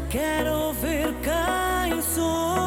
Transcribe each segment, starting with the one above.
Quero ver quem sou.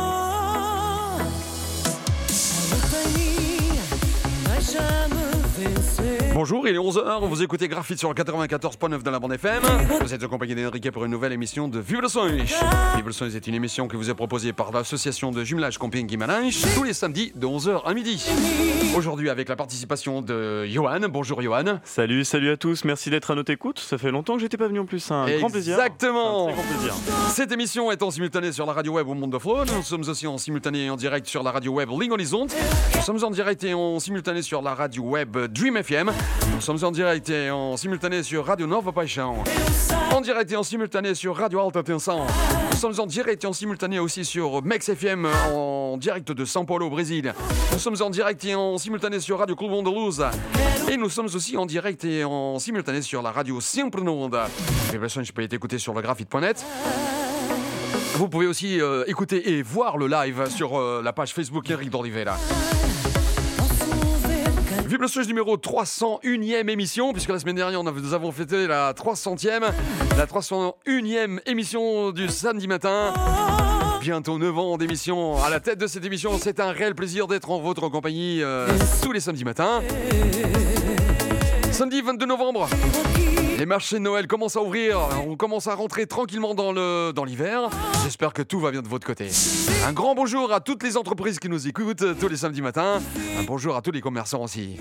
A luta é minha, deixa-me vencer. Bonjour, il est 11h, vous écoutez Graphite sur le 94.9 de la bande FM. Vous êtes accompagné d'Enrique pour une nouvelle émission de Vibrações. Vibrações est une émission qui vous est proposée par l'association de jumelage Camping Guimarães tous les samedis de 11h à midi. Aujourd'hui avec la participation de Johan. Bonjour Johan. Salut à tous, merci d'être à notre écoute. Ça fait longtemps que j'étais pas venu en plus, un grand plaisir. Exactement. Un très grand plaisir. Cette émission est en simultané sur la radio web au Monde de Flow. Nous sommes aussi en simultané et en direct sur la radio web Ling Horizon. Nous sommes en direct et en simultané sur la radio web Dream FM. Nous sommes en direct et en simultané sur Radio Nova Paixão. En direct et en simultané sur Radio Alta Tensão. Nous sommes en direct et en simultané aussi sur Mex FM en direct de São Paulo au Brésil. Nous sommes en direct et en simultané sur Radio Club Andaluz. Et nous sommes aussi en direct et en simultané sur la radio Sempre na Onda. Vibrações peut être écoutée sur le graphite.net. Vous pouvez aussi écouter et voir le live sur la page Facebook Henrique d'Oliveira. Vibrações numéro 301e émission, puisque la semaine dernière nous avons fêté la 300e émission du samedi matin. Bientôt 9 ans d'émission à la tête de cette émission. C'est un réel plaisir d'être en votre compagnie tous les samedis matins. Samedi 22 novembre, les marchés de Noël commencent à ouvrir. On commence à rentrer tranquillement dans l'hiver. J'espère que tout va bien de votre côté. Un grand bonjour à toutes les entreprises qui nous écoutent tous les samedis matins. Un bonjour à tous les commerçants aussi.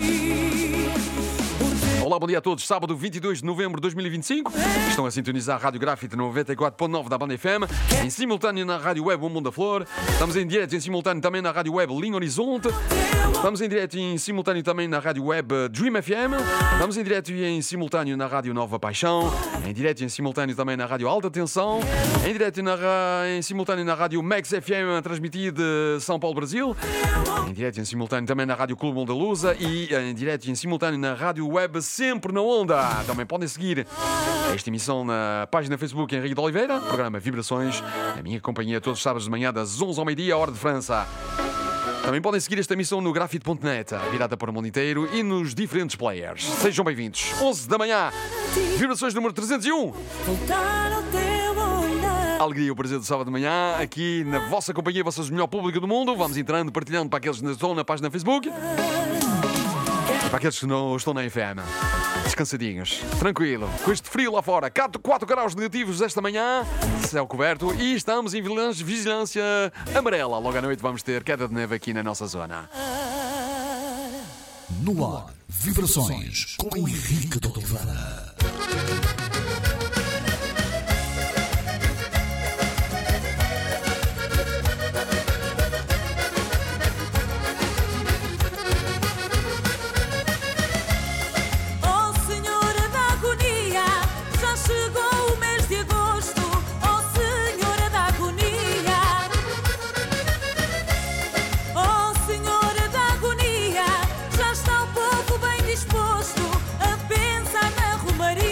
Olá, bom dia a todos. Sábado 22 de novembro de 2025. Estão a sintonizar a Rádio Graphite 94.9 da Banda FM. Em simultâneo na Rádio Web O Mundo da Flor. Estamos em direto e em simultâneo também na Rádio Web Ling Horizonte. Estamos em direto e em simultâneo também na Rádio Web Dream FM. Estamos em direto e em simultâneo na Rádio Nova Paixão. Em direto e em simultâneo também na Rádio Alta Tensão. Em direto e em simultâneo na Rádio Mex FM, a transmitir de São Paulo, Brasil. Em direto e em simultâneo também na Rádio Clube Andaluz. E em direto e em simultâneo na Rádio Web Sempre na Onda. Também podem seguir esta emissão na página Facebook Henrique de Oliveira, programa Vibrações, a minha companhia todos os sábados de manhã das 11 ao meio-dia, hora de França. Também podem seguir esta emissão no graphite.net, virada para o mundo inteiro e nos diferentes players. Sejam bem-vindos. 11 da manhã, Vibrações número 301. Voltar ao teu olhar. Alegria e o prazer do sábado de manhã, aqui na vossa companhia, vocês o melhor público do mundo. Vamos entrando, partilhando para aqueles que estão na página Facebook. Para aqueles que não estão na FM, descansadinhos, tranquilo, com este frio lá fora, 4 graus negativos esta manhã, céu coberto e estamos em vigilância amarela. Logo à noite vamos ter queda de neve aqui na nossa zona. No ar, Vibrações com Henrique de Oliveira. Disposto a pensar na romaria.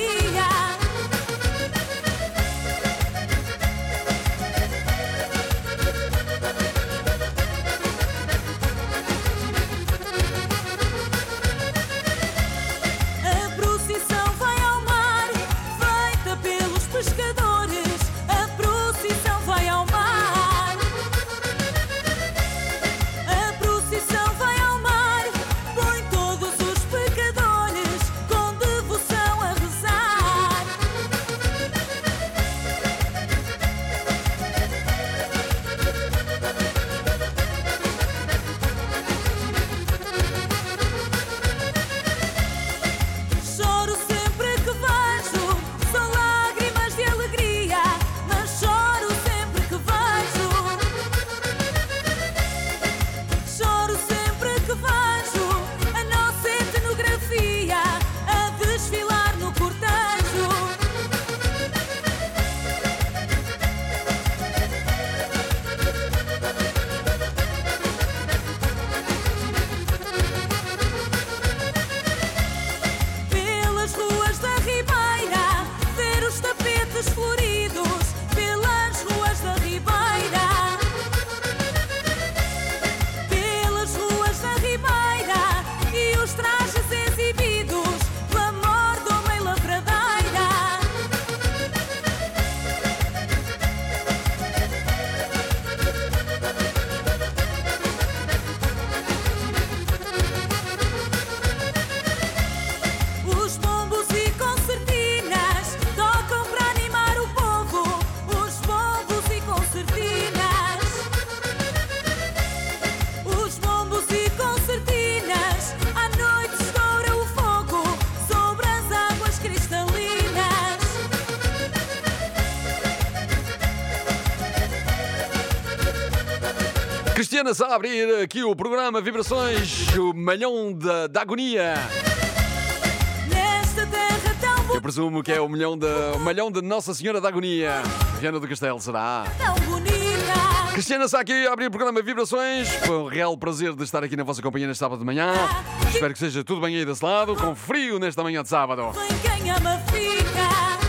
Cristiana está a abrir aqui o programa Vibrações, o malhão da agonia. Nesta terra tão Eu presumo que é o malhão de Nossa Senhora da Agonia. Viana do Castelo, será? bonita. Cristiana está aqui a abrir o programa Vibrações. Foi um real prazer de estar aqui na vossa companhia neste sábado de manhã. Espero que seja tudo bem aí desse lado, com frio nesta manhã de sábado. Vem quem ama fica.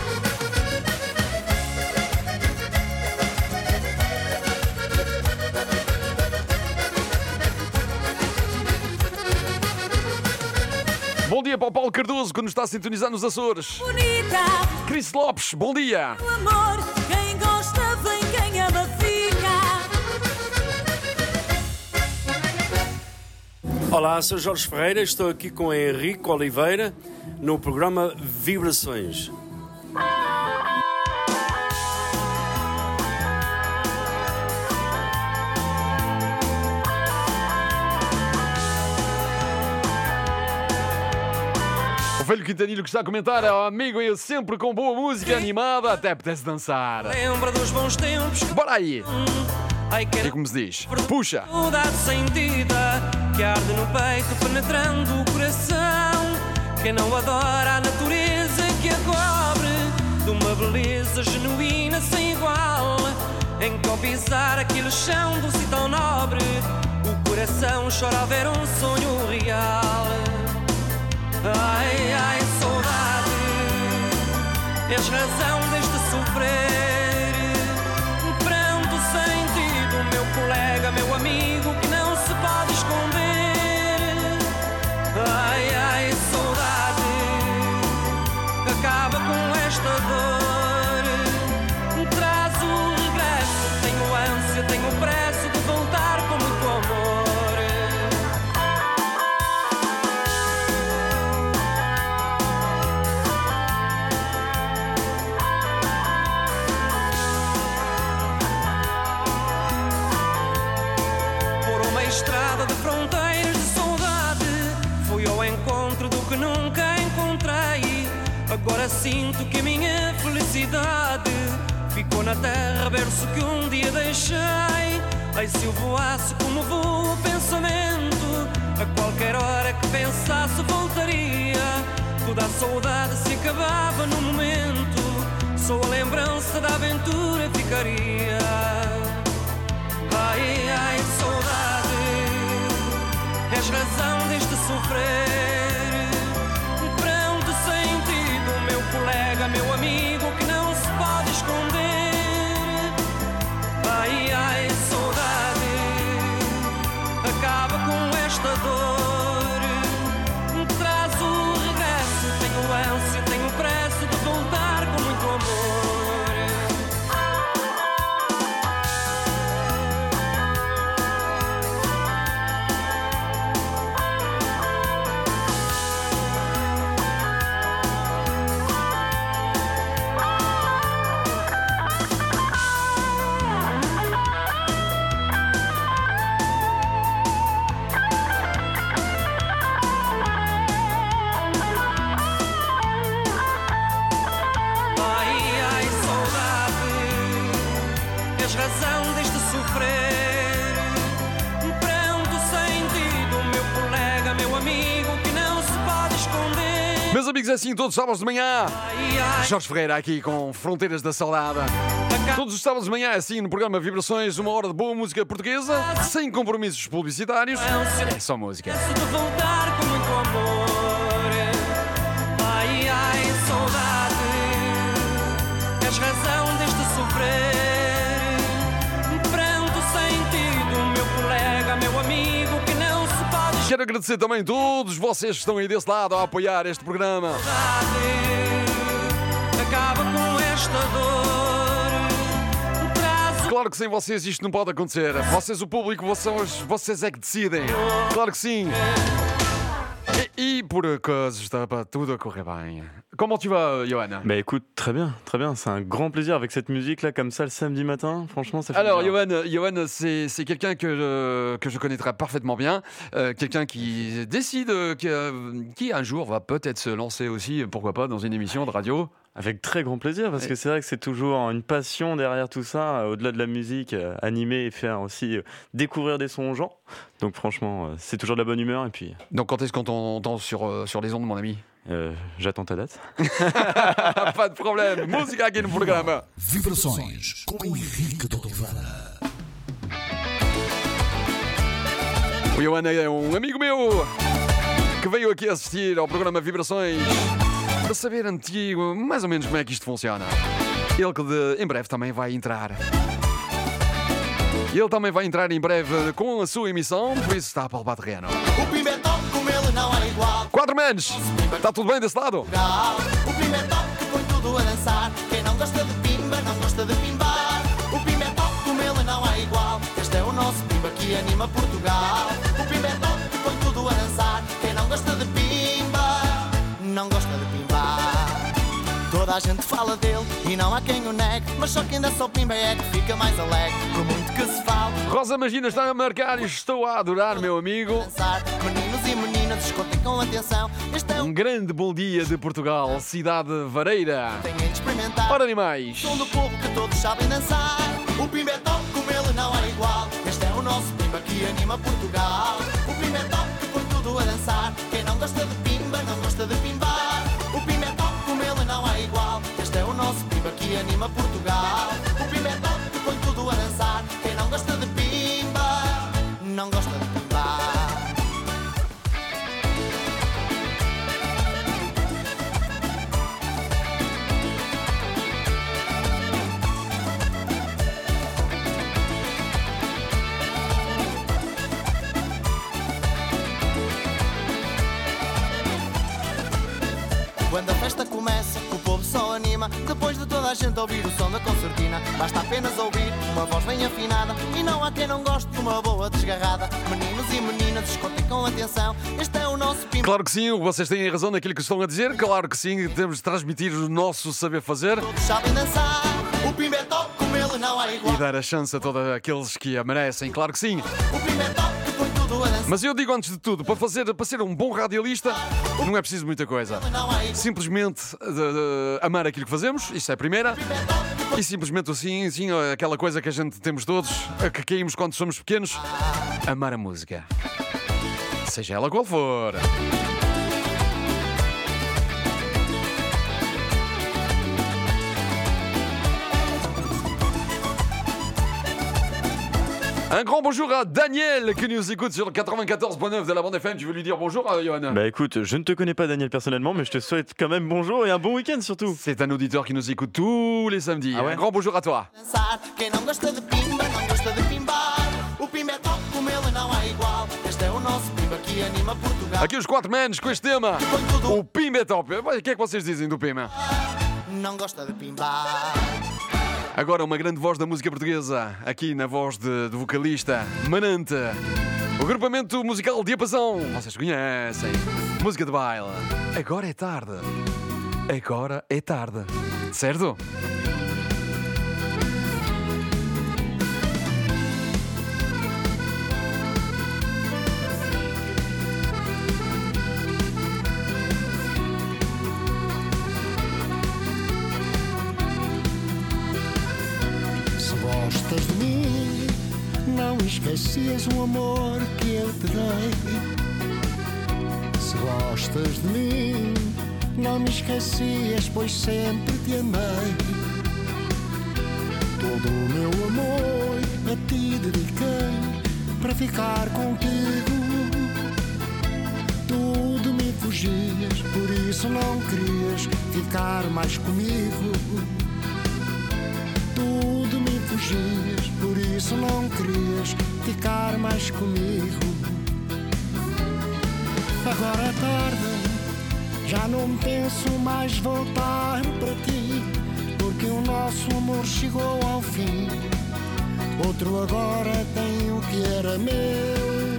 Bom dia para o Paulo Cardoso, que nos está a sintonizar nos Açores. Bonita. Cris Lopes, bom dia. O amor, quem gosta vem, quem ama fica. Olá, sou Jorge Ferreira, estou aqui com Henrique Oliveira no programa Vibrações. O velho Quintanilho que está a comentar é o amigo e sempre com boa música animada, até apetece dançar. Lembra dos bons tempos. Bora aí. Ai, que E como se diz? Puxa. saudade sentida que arde no peito, penetrando o coração. Quem não adora a natureza que a cobre de uma beleza genuína sem igual. Em que ao pisar aquele chão do sítio tão nobre, o coração chora ao ver um sonho real. Ai, ai, saudade, és razão deste sofrer. Pranto sentido, meu colega, meu amigo, que não se pode esconder. Ai, ai, saudade, acaba com esta dor. Traz o regresso, tenho ânsia, tenho pressa de voltar com muito amor. Estrada de fronteiras de saudade, fui ao encontro do que nunca encontrei. Agora sinto que a minha felicidade ficou na terra, berço que um dia deixei. Ai, se eu voasse como voa o pensamento, a qualquer hora que pensasse voltaria. Toda a saudade se acabava no momento, só a lembrança da aventura ficaria. Ai, ai, saudade, és razão deste sofrer. Pranto sentido, meu colega, meu amigo, que não se pode esconder. Ai, ai, saudade, acaba com esta dor. Traz o regresso, tenho ânsia, tenho pressa de voltar com muito amor. Razão deste sofrer. Pranto sentido, meu colega, meu amigo, que não se pode esconder. Meus amigos, é assim todos os sábados de manhã. Ai, ai, Jorge Ferreira aqui com Fronteiras da Saudade. Todos os sábados de manhã, assim, no programa Vibrações, uma hora de boa música portuguesa, sem compromissos publicitários. É só música. de voltar com muito amor. Ai, ai, saudade, és razão deste sofrer. Pranto sentido, meu colega, meu amigo, que não se pode Quero agradecer também a todos vocês que estão aí desse lado a apoiar este programa. acaba com esta dor. Traz Claro que sem vocês isto não pode acontecer. Vocês, o público, vocês é que decidem. Claro que sim. Et pour cause, está pas tudo a correr bien. Comment tu vas, Johan? Bah écoute, très bien. C'est un grand plaisir avec cette musique-là, comme ça, le samedi matin. Franchement, ça fait Alors, bien. Johan, c'est quelqu'un que je connaîtrai parfaitement bien. Quelqu'un qui décide, qui un jour va peut-être se lancer aussi, pourquoi pas, dans une émission de radio. Avec très grand plaisir, parce que c'est vrai que c'est toujours une passion derrière tout ça, au-delà de la musique, animer et faire aussi découvrir des sons aux gens. Donc franchement, c'est toujours de la bonne humeur. Et puis... Donc quand est-ce qu'on t'entend sur les ondes, mon ami? J'attends ta date. Pas de problème, música aqui no programa. Vibrações com Henrique de Oliveira. O Ioana é um amigo meu que veio aqui assistir ao programa Vibrações para saber antigo, mais ou menos como é que isto funciona. Ele que em breve também vai entrar. Ele também vai entrar em breve com a sua emissão, por isso está a palpar terreno. O pimentão como ele não é igual. 4 manos, está tudo bem desse lado? O pimentão que põe tudo a dançar. Quem não gosta de pimba, não gosta de pimbar. O pimentão como ele não é igual. Este é o nosso pimba que anima Portugal. O pimentão que põe tudo a dançar. Quem não gosta de pimba, não gosta de pimbar. Toda a gente fala dele e não há quem o negue. Mas só quem dá só pimba é que fica mais alegre. Por muito que se fale. Rosa Magina está a marcar e estou a adorar, meu amigo. Meninos e meninas, escutem com atenção. Este é Um grande bom dia de Portugal, cidade vareira. Têm de experimentar. Ora, animais. Som do povo que todos sabem dançar. O pimentão como ele não é igual. Este é o nosso pimba que anima Portugal. O pimentão que põe tudo a dançar. Quem não gosta de pimba, não gosta de pimbar. O pimentão como ele não é igual. Este é o nosso pimba que anima Portugal. O pimentão que põe tudo a dançar. Quem não gosta de pimba, não gosta de pimbar. Quando a festa começa, o povo só anima. Depois de toda a gente ouvir o som da concertina, basta apenas ouvir uma voz bem afinada. E não há quem não goste de uma boa desgarrada. Meninos e meninas, escutem com atenção. Este é o nosso pimba. Claro que sim, vocês têm razão naquilo que estão a dizer. Claro que sim, temos de transmitir o nosso saber fazer Todos sabem dançar. O pimentão como ele não é igual. e dar a chance a todos aqueles que a merecem. Claro que sim. O pimentão que põe tudo a dançar. Mas eu digo antes de tudo, para ser um bom radialista, não é preciso muita coisa. Não é igual. Simplesmente amar aquilo que fazemos, isso é a primeira. E simplesmente assim, aquela coisa que a gente temos todos, a que caímos quando somos pequenos, amar a música. Seja ela qual for. Un grand bonjour à Daniel qui nous écoute sur le 94.9 de la bande FM. Tu veux lui dire bonjour, Johan? Bah écoute, je ne te connais pas Daniel personnellement, mais je te souhaite quand même bonjour et un bon week-end surtout. C'est un auditeur qui nous écoute tous les samedis. Ah ouais? Un grand bonjour à toi. Dançar. Quem não gosta de pimba, não gosta de pimbar. O pimentão como ele não é igual. Este é o nosso pimba que anima Portugal. Aqui os 4 manos com este tema. O Pimba é top. O que é que vocês dizem do Pimba? Não gosta de pimbar. Agora uma grande voz da música portuguesa, aqui na voz de vocalista Manante. O agrupamento musical Diapasão. Vocês conhecem. Música de baile. Agora é tarde. Agora é tarde. Certo? Gostas de mim, não esquecias o amor que eu te dei. Se gostas de mim, não me esquecias, pois sempre te amei. Todo o meu amor a ti dediquei, para ficar contigo. Tudo me fugias, por isso não querias ficar mais comigo. Tudo me fugias, por isso não querias ficar mais comigo. Agora é tarde, já não penso mais voltar para ti, porque o nosso amor chegou ao fim. Outro agora tem o que era meu.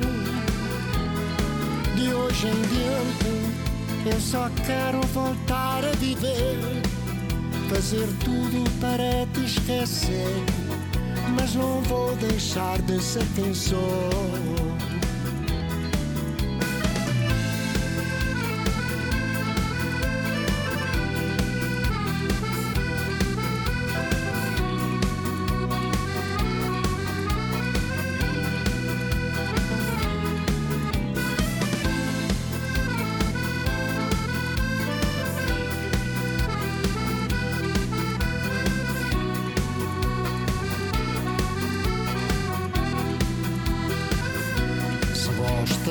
De hoje em diante eu só quero voltar a viver, fazer tudo para te esquecer, mas não vou deixar de ser quem sou.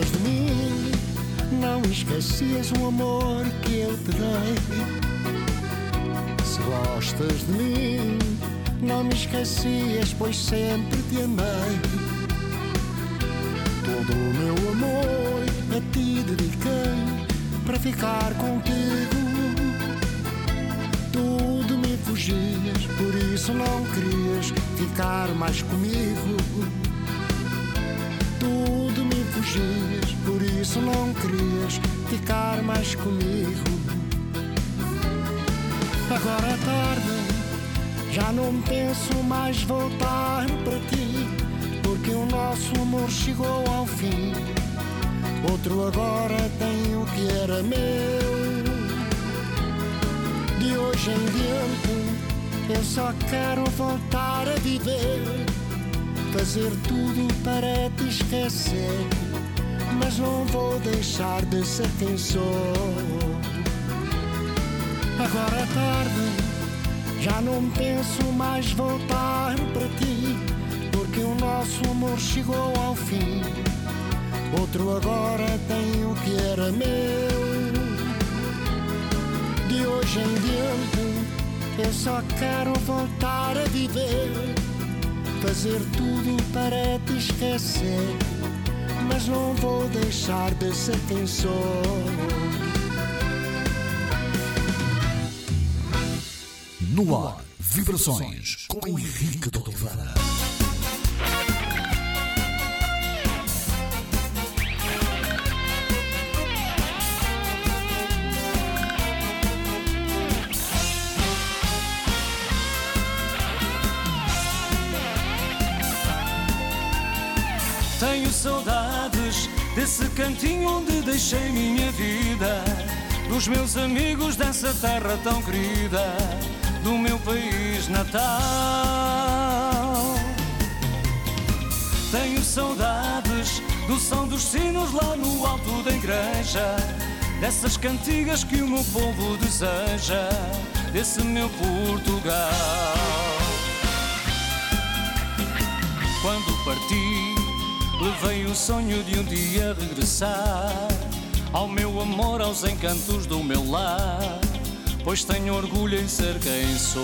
gostas de mim, não esquecias o amor que eu te dei. Se gostas de mim, não me esquecias, pois sempre te amei. Todo o meu amor a ti dediquei, para ficar contigo. Tudo me fugias, por isso não querias ficar mais comigo. Tudo me fugias, por isso não querias ficar mais comigo. Agora é tarde, já não penso mais voltar para ti, porque o nosso amor chegou ao fim. Outro agora tem o que era meu. De hoje em diante eu só quero voltar a viver, fazer tudo para te esquecer, mas não vou deixar de ser quem sou. Agora é tarde, já não penso mais voltar para ti, porque o nosso amor chegou ao fim. Outro agora tem o que era meu. De hoje em diante eu só quero voltar a viver, fazer tudo para te esquecer, mas não vou deixar de ser quem sou. No ar, Vibrações com Henrique de Oliveira. Tenho saudades desse cantinho onde deixei minha vida, dos meus amigos dessa terra tão querida, do meu país natal. Tenho saudades do som dos sinos lá no alto da igreja, dessas cantigas que o meu povo deseja, desse meu Portugal. Quando parti, levei o sonho de um dia regressar ao meu amor, aos encantos do meu lar, pois tenho orgulho em ser quem sou.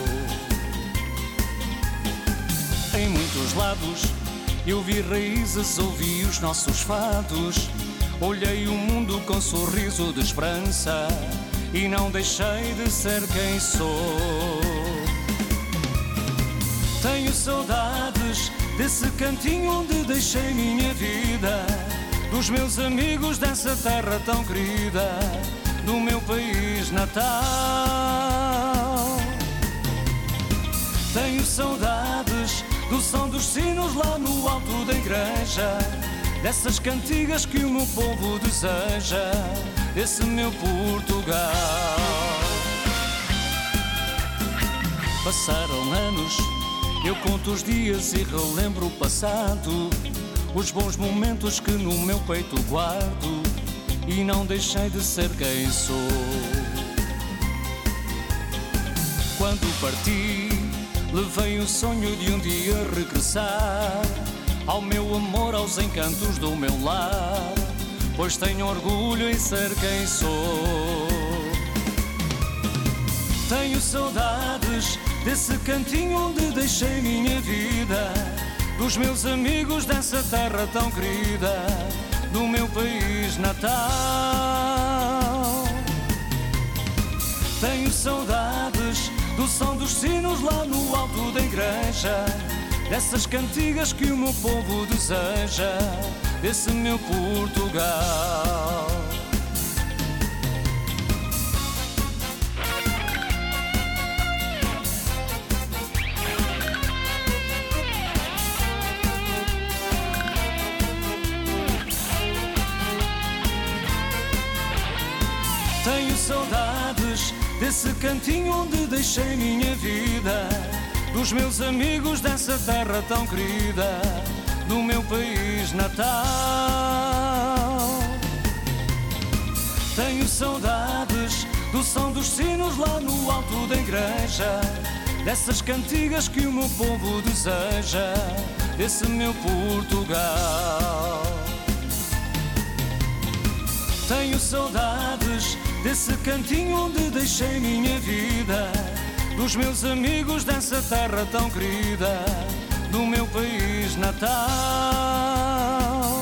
Em muitos lados eu vi raízes, ouvi os nossos fados, olhei o mundo com sorriso de esperança e não deixei de ser quem sou. Tenho saudades desse cantinho onde deixei minha vida, dos meus amigos dessa terra tão querida, do meu país natal. Tenho saudades do som dos sinos lá no alto da igreja, dessas cantigas que o meu povo deseja, desse meu Portugal. Passaram anos, eu conto os dias e relembro o passado, os bons momentos que no meu peito guardo, e não deixei de ser quem sou. Quando parti, levei o sonho de um dia regressar ao meu amor, aos encantos do meu lar, pois tenho orgulho em ser quem sou. Tenho saudades desse cantinho onde deixei minha vida, dos meus amigos dessa terra tão querida, do meu país natal. Tenho saudades do som dos sinos lá no alto da igreja, dessas cantigas que o meu povo deseja, desse meu Portugal. Tenho saudades desse cantinho onde deixei minha vida, dos meus amigos dessa terra tão querida, do meu país natal. Tenho saudades do som dos sinos lá no alto da igreja, dessas cantigas que o meu povo deseja, desse meu Portugal. Tenho saudades desse cantinho onde deixei minha vida, dos meus amigos dessa terra tão querida, do meu país natal.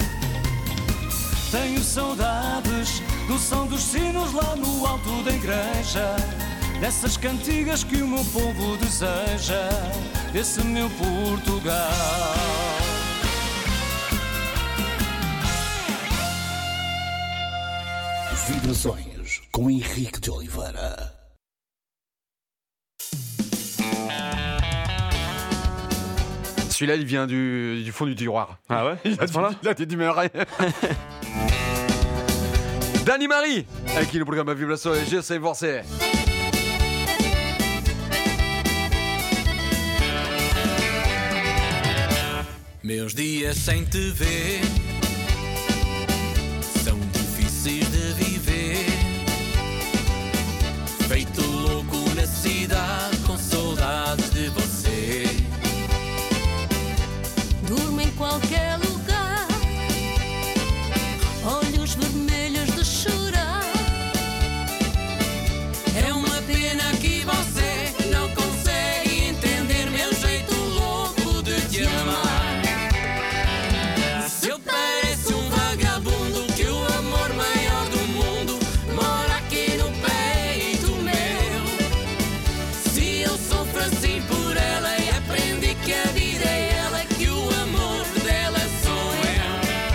Tenho saudades do som dos sinos lá no alto da igreja, dessas cantigas que o meu povo deseja, desse meu Portugal. Vibrações com Henrique de Oliveira. Celui-là, il vient du fond du tiroir. Ah ouais? Il a des d'humeur. Dani Marie, aqui no programa Vibrações, eu sem você. Meus dias sem te ver são difíceis de viver, feito louco na cidade com saudades de você. Durmo em qualquer lugar, olhos vermelhos de chorar. É uma pena que você não consegue entender meu jeito louco de te amar. Se eu pareço um vagabundo, que o amor maior do mundo mora aqui no peito meu. Se eu sofro assim por ela e aprendi que a vida é ela, que o amor dela sou eu.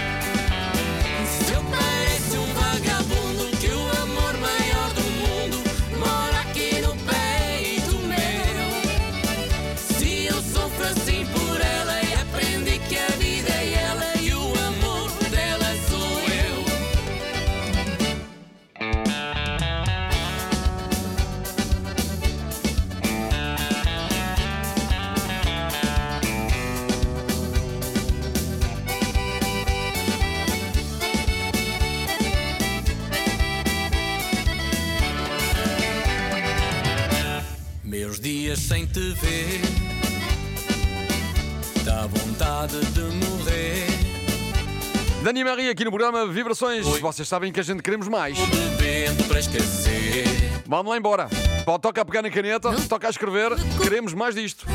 Se eu pareço um vagabundo, que o amor maior do mundo mora aqui no peito meu. Se eu sofro assim por ela e aprendi que a vida é ela e o amor dela sou eu. Meus dias sem te ver, dá vontade de morrer. Dani Marie, aqui no programa Vibrações. Vocês sabem que a gente queremos mais. Bebendo para esquecer. Vamos lá embora. Pode tocar a pegar na caneta, toca a escrever. Queremos mais disto.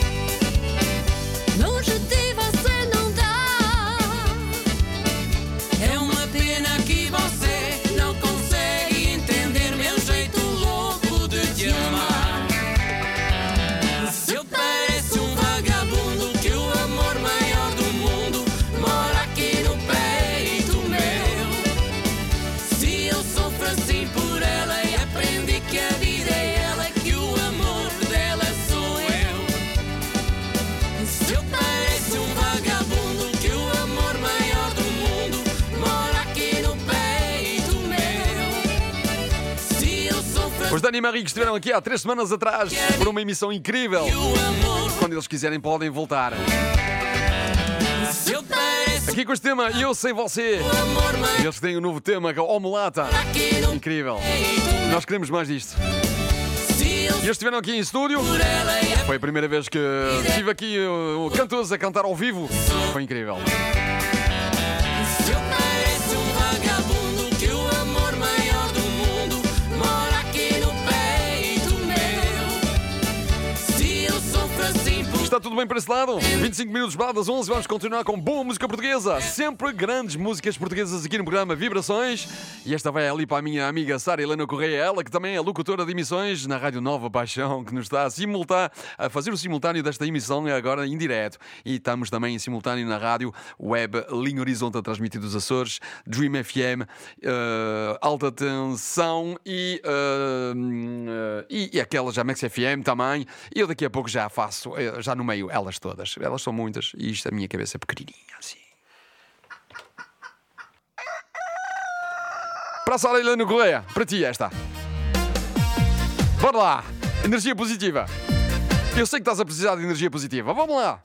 Longe de você não dá. É uma pena que você não consegue entender meu jeito louco de te amar. Se eu pareço um vagabundo, que o amor maior do mundo mora aqui no peito meu. Se eu sofro assim por ela e aprendi que a vida é ela, que o amor dela sou eu. Se eu pareço um vagabundo, que o amor maior do mundo mora aqui no peito meu. Se eu sofro Os Dani Marie que estiveram aqui há 3 semanas atrás por uma emissão incrível. o amor, Quando eles quiserem podem voltar. se eu pareço Aqui com este tema Eu Sem Você. amor maior Eles têm um novo tema que é o Omelata. aqui no Incrível. peito. Nós queremos mais disto. Se eu E eles estiveram aqui em estúdio. por ela e Foi a primeira vez que tive aqui cantores a cantar ao vivo. Foi incrível. se eu pareço um vagabundo, que o amor maior do mundo mora aqui no peito meu. Se eu sofro assim por Está tudo bem para esse lado? 25 minutos para das 11, vamos continuar com boa música portuguesa. Sempre grandes músicas portuguesas aqui no programa Vibrações. E esta vai ali para a minha amiga Sara Helena Correia, ela que também é locutora de emissões na Rádio Nova Paixão, que nos está a fazer o simultâneo desta emissão agora em direto. E estamos também em simultâneo na rádio web Linha Horizonte, a transmitir dos Açores, Dream FM, Alta Tensão e aquela já Max FM também. E eu daqui a pouco já faço, já no meio, elas todas. Elas são muitas e isto a minha cabeça é pequenininha assim. Para a Sara Helena Correia, para ti esta. Bora lá, energia positiva. Eu sei que estás a precisar de energia positiva. Vamos lá.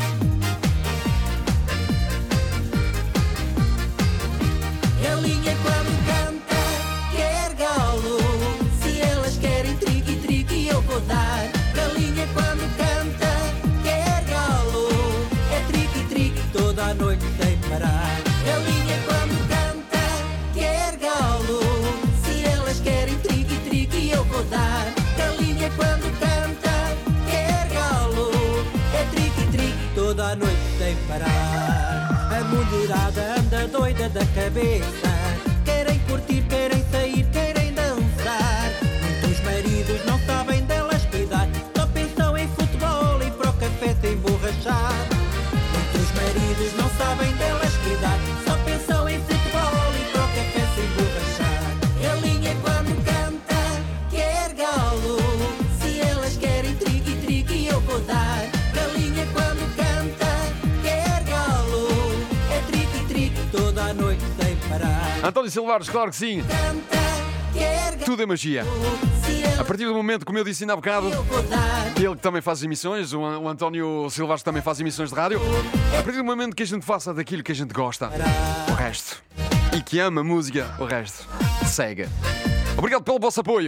Galinha quando canta quer galo. Se elas querem triqui triqui eu vou dar. Galinha quando canta quer galo. É triqui triqui toda a noite sem parar. Galinha quando canta quer toda a noite sem parar. A mulherada anda doida da cabeça, querem curtir, querem sair, querem dançar. Muitos maridos não sabem delas cuidar, só pensam em futebol e para o café se emborrachar. Muitos maridos não sabem delas cuidar, só pensam em futebol e para o café se emborrachar. Galinha quando canta quer galo, se elas querem trigo, eu vou dar. Galinha quando canta quer galo, é trigo, toda a noite sem parar. António Silvares, claro que sim. Tudo é magia. A partir do momento, como eu disse ainda há bocado, ele que também faz emissões, o António Silvares também faz emissões de rádio. A partir do momento que a gente faça daquilo que a gente gosta, o resto, e que ama música, o resto segue. Obrigado pelo vosso apoio.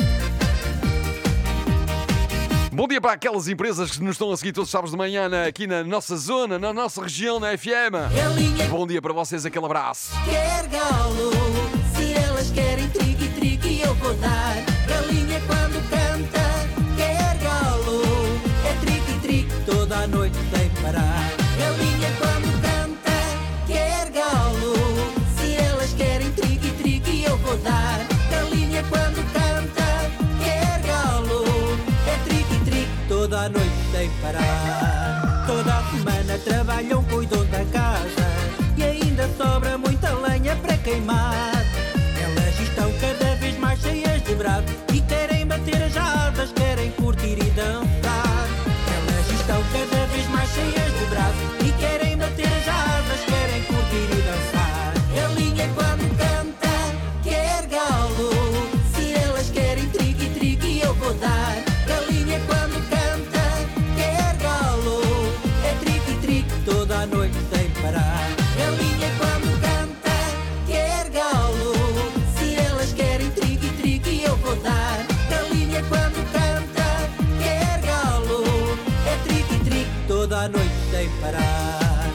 Bom dia para aquelas empresas que nos estão a seguir todos os sábados de manhã aqui na nossa zona, na nossa região, na FM. Bom dia para vocês, aquele abraço. Quer galo, se elas querem trigo, eu vou dar. Galinha quando canta quer galo, é trigo, toda a noite sem parar. Galinha quando canta quer galo, se elas querem trigo, eu vou dar. Galinha quando canta quer galo, é trigo, toda a noite sem parar. Toda a semana trabalham, cuidam da casa e ainda sobra muita lenha para queimar. Elas estão cada vez mais cheias de brado e querem bater as asas, querem curtir e dançar. Elas estão cada vez mais cheias de brado e querem bater as asas, querem curtir e dançar. Galinha quando canta quer galo, se elas querem trigo, eu vou dar. Galinha quando canta quer galo, é trigo, toda a noite sem parar. Galinha quando canta quer galo, se elas querem trigo, eu vou dar. Galinha quando canta quer galo, é trigo, toda a noite sem parar.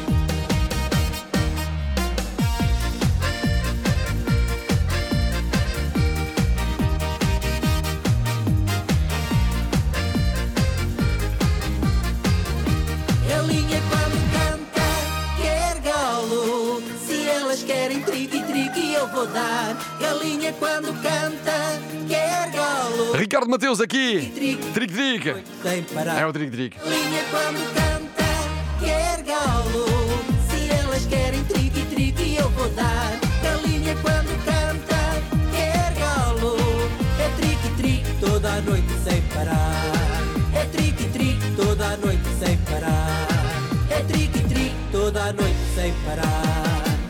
Galinha quando canta quer galo, se elas querem trigo, eu vou dar. Galinha quando canta quer galo. Ricardo Mateus aqui. Trigo, sem parar. É o trigo. Galinha quando canta quer galo, se elas querem trigo, eu vou dar. Galinha quando canta quer galo, é trigo, toda a noite sem parar. É trigo, toda a noite sem parar. É trigo, toda a noite sem parar.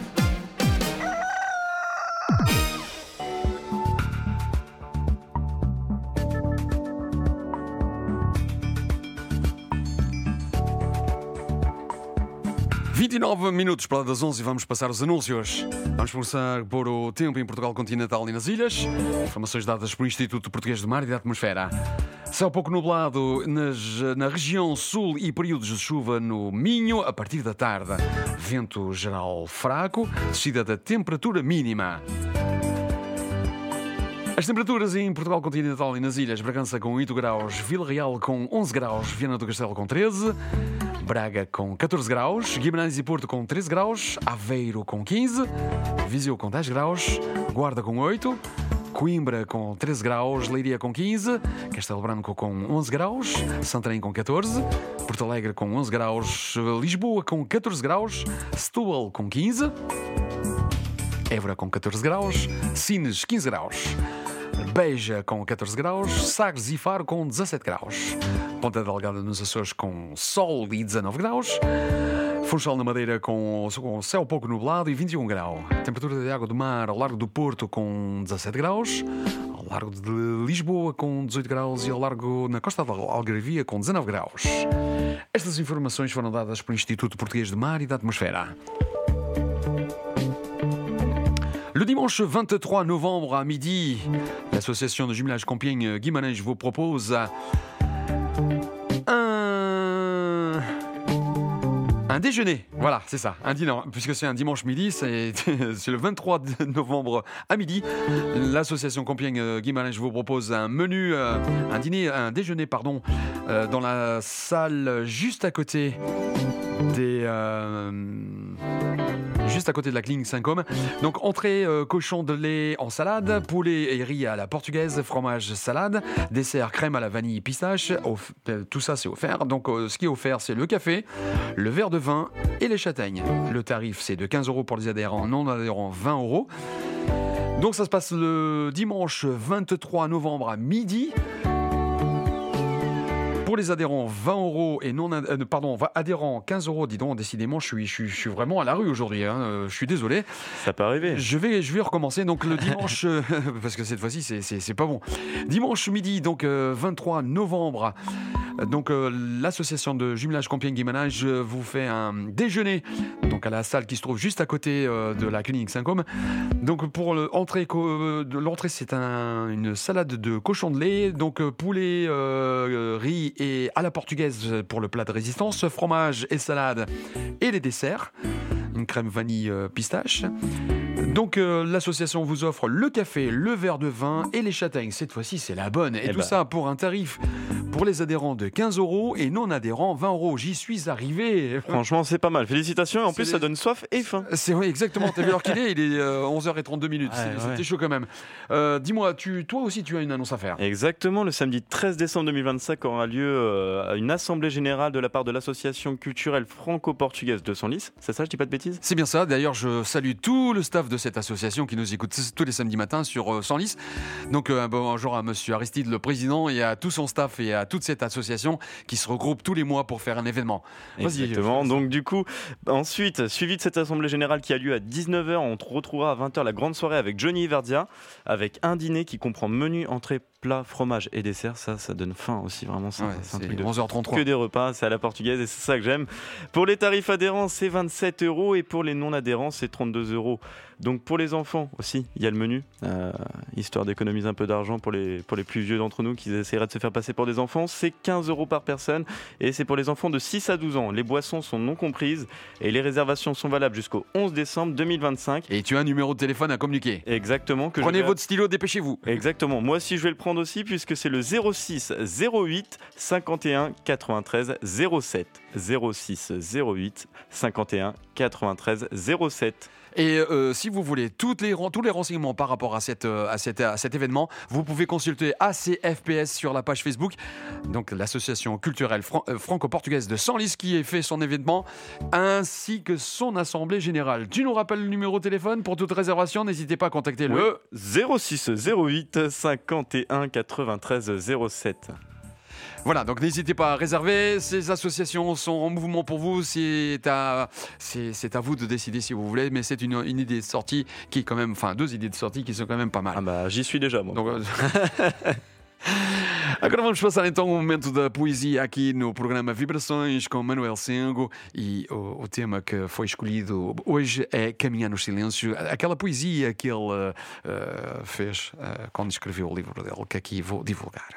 ...29 minutos para lá das 11 e vamos passar os anúncios. Vamos começar por o tempo em Portugal continental e nas ilhas. Informações dadas pelo Instituto Português do Mar e da Atmosfera. Céu pouco nublado na região sul e períodos de chuva no Minho a partir da tarde. Vento geral fraco, descida da temperatura mínima. As temperaturas em Portugal continental e nas ilhas: Bragança com 8 graus, Vila Real com 11 graus, Viana do Castelo com 13, Braga com 14 graus, Guimarães e Porto com 13 graus, Aveiro com 15, Viseu com 10 graus, Guarda com 8, Coimbra com 13 graus, Leiria com 15, Castelo Branco com 11 graus, Santarém com 14, Porto Alegre com 11 graus, Lisboa com 14 graus, Setúbal com 15, Évora com 14 graus, Sines 15 graus, Beja com 14 graus, Sagres e Faro com 17 graus, Ponta Delgada nos Açores com sol e 19 graus, Funchal na Madeira com céu pouco nublado e 21 graus. Temperatura de água do mar ao largo do Porto com 17 graus, ao largo de Lisboa com 18 graus e ao largo na costa da Algarvia com 19 graus. Estas informações foram dadas pelo Instituto Português do Mar e da Atmosfera. Le dimanche 23 novembre à midi, l'association de jumelage Compiègne-Guimarães vous propose un déjeuner. Voilà, c'est ça, un dîner. Puisque c'est un dimanche midi, c'est le 23 novembre à midi. L'association Compiègne-Guimarães vous propose un menu, un déjeuner, dans la salle juste à côté Juste à côté de la clinique Saint-Côme. Donc entrée cochon de lait en salade, poulet et riz à la portugaise, fromage salade, dessert crème à la vanille pistache. Tout ça c'est offert. Donc ce qui est offert c'est le café, le verre de vin et les châtaignes. Le tarif c'est de 15 € pour les adhérents, non adhérents 20 €. Donc ça se passe le dimanche 23 novembre à midi. Pour les adhérents, 20 € et adhérents, 15 €. Dis donc, décidément, je suis vraiment à la rue aujourd'hui. Je suis désolé. Ça peut arriver. Je vais recommencer. Donc le dimanche, parce que cette fois-ci, c'est pas bon. Dimanche midi, donc 23 novembre. Donc l'association de jumelage Compiègne-Guimanage vous fait un déjeuner. Donc à la salle qui se trouve juste à côté de la clinique Saint-Côme. Donc pour l'entrée, c'est une salade de cochon de lait. Donc poulet, riz et à la portugaise pour le plat de résistance, fromage et salade et les desserts, une crème vanille pistache. Donc l'association vous offre le café, le verre de vin et les châtaignes. Cette fois-ci, c'est la bonne. Et tout ça pour un tarif pour les adhérents de 15 € et non adhérents 20 €. J'y suis arrivé. Franchement, c'est pas mal. Félicitations. Et en plus, ça donne soif et faim. C'est vrai, exactement. T'as vu l'heure qu'il est ? Il est 11h32. C'était chaud quand même. Dis-moi, toi aussi, tu as une annonce à faire. Exactement. Le samedi 13 décembre 2025 aura lieu une assemblée générale de la part de l'association culturelle franco-portugaise de Senlis. C'est ça, je dis pas de bêtises ? C'est bien ça. D'ailleurs, je salue tout le staff de cette association qui nous écoute tous les samedis matins sur Senlis. Donc, bonjour à monsieur Aristide, le président, et à tout son staff et à toute cette association qui se regroupe tous les mois pour faire un événement. Vas-y. Exactement. Donc, du coup, ensuite, suivi de cette assemblée générale qui a lieu à 19h, on retrouvera à 20h la grande soirée avec Johnny Verdia, avec un dîner qui comprend menu, entrée, plat, fromage et dessert. Ça donne faim aussi, vraiment. C'est un truc de 11h33. Que des repas, c'est à la portugaise et c'est ça que j'aime. Pour les tarifs adhérents, c'est 27 € et pour les non-adhérents, c'est 32 €. Donc pour les enfants aussi, il y a le menu, histoire d'économiser un peu d'argent pour les plus vieux d'entre nous qui essaieraient de se faire passer pour des enfants. C'est 15 € par personne et c'est pour les enfants de 6 à 12 ans. Les boissons sont non comprises et les réservations sont valables jusqu'au 11 décembre 2025. Et tu as un numéro de téléphone à communiquer. Exactement. Prenez votre stylo, dépêchez-vous. Exactement. Moi aussi, je vais le prendre aussi puisque c'est le 06 08 51 93 07. 06 08 51 93 07. Et si vous voulez tous les renseignements par rapport à cet événement, vous pouvez consulter ACFPS sur la page Facebook, donc l'association culturelle franco-portugaise de Senlis qui a fait son événement, ainsi que son assemblée générale. Tu nous rappelles le numéro de téléphone pour toute réservation, n'hésitez pas à contacter le 06 08 51 93 07. Voilà, donc n'hésitez pas à réserver. Ces associations sont en mouvement pour vous. C'est à vous de décider si vous voulez, mais c'est une idée de sortie qui est quand même, enfin 2 idées de sortie qui sont quand même pas mal. Ah bah j'y suis déjà moi. Donc, agora vamos passar então um momento da poesia aqui no programa Vibrações com Manuel Sengo e o tema que foi escolhido hoje é Caminhar no Silêncio, aquela poesia que ele fez quando escreveu o livro dele, que aqui vou divulgar.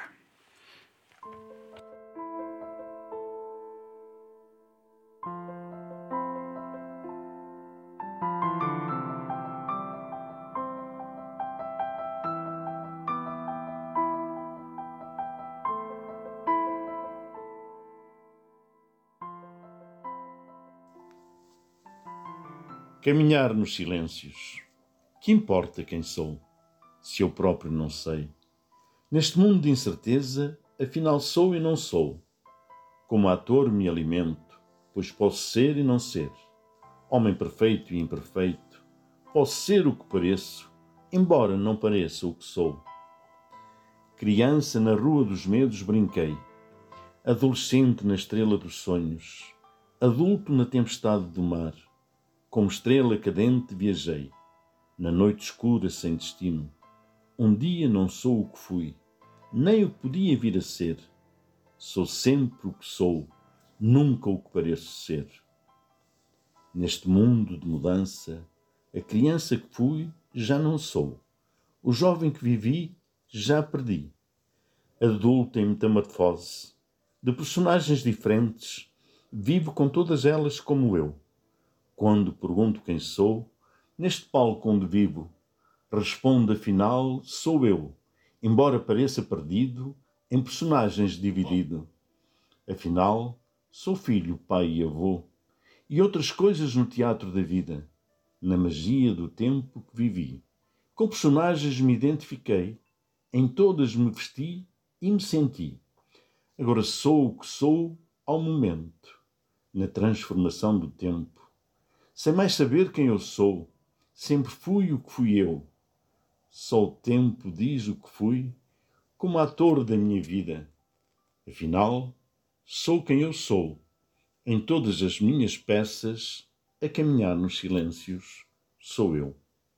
Caminhar nos silêncios. Que importa quem sou, se eu próprio não sei? Neste mundo de incerteza, afinal sou e não sou. Como ator me alimento, pois posso ser e não ser. Homem perfeito e imperfeito, posso ser o que pareço, embora não pareça o que sou. Criança na rua dos medos brinquei, adolescente na estrela dos sonhos, adulto na tempestade do mar. Como estrela cadente viajei, na noite escura sem destino. Um dia não sou o que fui, nem o que podia vir a ser. Sou sempre o que sou, nunca o que pareço ser. Neste mundo de mudança, a criança que fui já não sou. O jovem que vivi já perdi. Adulto em metamorfose, de personagens diferentes, vivo com todas elas como eu. Quando pergunto quem sou, neste palco onde vivo, respondo afinal, sou eu, embora pareça perdido, em personagens dividido. Afinal, sou filho, pai e avô, e outras coisas no teatro da vida, na magia do tempo que vivi. Com personagens me identifiquei, em todas me vesti e me senti. Agora sou o que sou ao momento, na transformação do tempo. Sem mais saber quem eu sou, sempre fui o que fui eu. Só o tempo diz o que fui, como ator da minha vida. Afinal, sou quem eu sou, em todas as minhas peças, a caminhar nos silêncios, sou eu.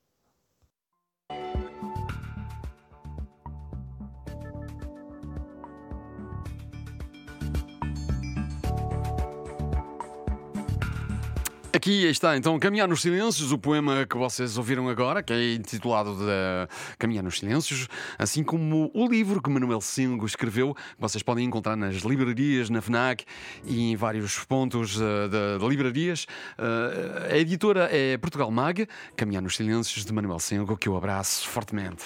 Aqui está então Caminhar nos Silêncios, o poema que vocês ouviram agora, que é intitulado de Caminhar nos Silêncios, assim como o livro que Manuel Sengo escreveu, que vocês podem encontrar nas livrarias, na FNAC e em vários pontos de livrarias. A editora é Portugal Mag, Caminhar nos Silêncios, de Manuel Sengo, que eu abraço fortemente.